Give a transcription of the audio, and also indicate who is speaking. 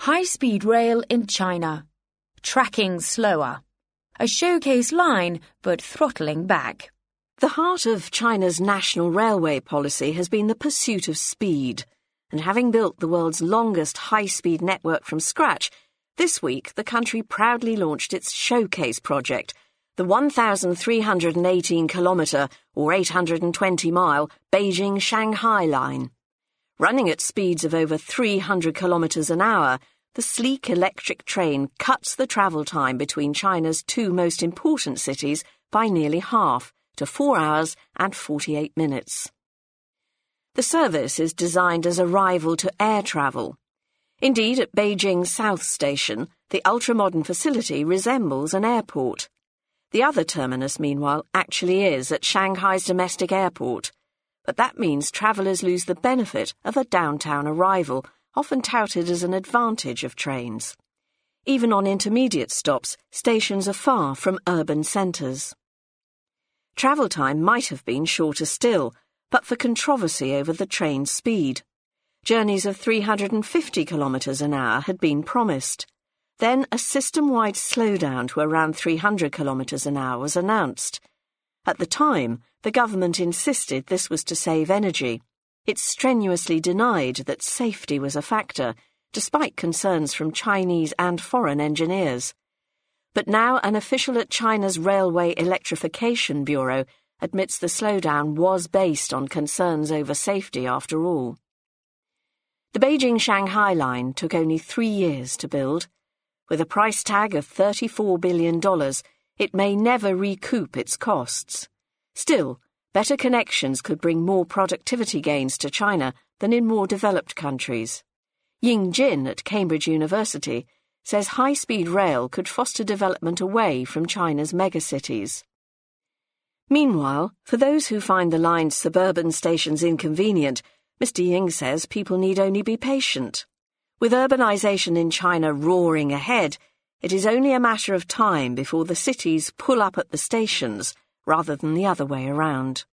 Speaker 1: High-speed rail in China. Tracking slower. A showcase line, but throttling back.
Speaker 2: The heart of China's national railway policy has been the pursuit of speed. And having built the world's longest high-speed network from scratch, this week the country proudly launched its Showcase project, the 1,318-kilometre or 820-mile Beijing-Shanghai line. Running at speeds of over 300 kilometres an hour, the sleek electric train cuts the travel time between China's two most important cities by nearly half, to 4 hours and 48 minutes. The service is designed as a rival to air travel. Indeed, at Beijing's South Station, the ultra-modern facility resembles an airport. The other terminus, meanwhile, actually is at Shanghai's domestic airport. But that means travellers lose the benefit of a downtown arrival, often touted as an advantage of trains. Even on intermediate stops, stations are far from urban centres. Travel time might have been shorter still, but for controversy over the train's speed. Journeys of 350 kilometres an hour had been promised. Then a system-wide slowdown to around 300 kilometres an hour was announced. At the time, the government insisted this was to save energy. It strenuously denied that safety was a factor, despite concerns from Chinese and foreign engineers. But now an official at China's Railway Electrification Bureau admits the slowdown was based on concerns over safety after all. The Beijing-Shanghai line took only 3 years to build. With a price tag of $34 billion, it may never recoup its costs. Still, better connections could bring more productivity gains to China than in more developed countries. Ying Jin at Cambridge University says high-speed rail could foster development away from China's megacities. Meanwhile, for those who find the line's suburban stations inconvenient, Mr. Ying says people need only be patient. With urbanisation in China roaring ahead, it is only a matter of time before the cities pull up at the stations rather than the other way around.